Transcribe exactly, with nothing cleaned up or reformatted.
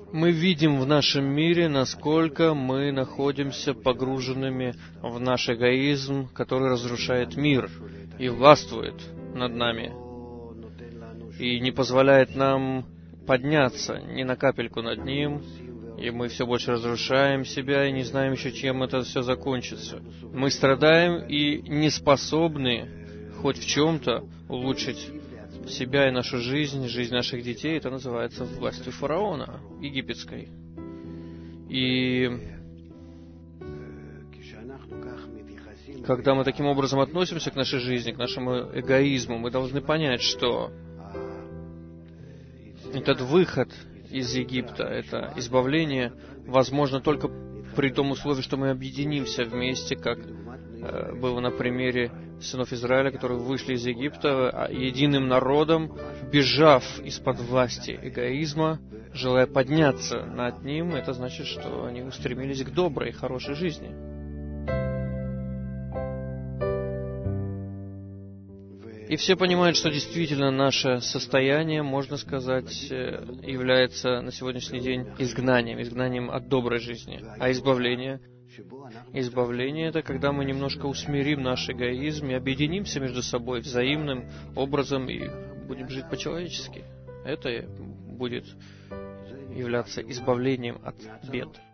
Мы видим в нашем мире, насколько мы находимся погруженными в наш эгоизм, который разрушает мир и властвует над нами, и не позволяет нам подняться ни на капельку над ним, и мы все больше разрушаем себя и не знаем еще, чем это все закончится. Мы страдаем и не способны хоть в чем-то улучшить себя и нашу жизнь, жизнь наших детей. Это называется властью фараона египетской. И когда мы таким образом относимся к нашей жизни, к нашему эгоизму, мы должны понять, что этот выход из Египта, это избавление, возможно только при том условии, что мы объединимся вместе, как э, было на примере сынов Израиля, которые вышли из Египта единым народом, бежав из-под власти эгоизма, желая подняться над ним. Это значит, что они устремились к доброй, хорошей жизни. И все понимают, что действительно наше состояние, можно сказать, является на сегодняшний день изгнанием, изгнанием от доброй жизни. А избавление? Избавление — это когда мы немножко усмирим наш эгоизм и объединимся между собой взаимным образом и будем жить по-человечески. Это будет являться избавлением от бед.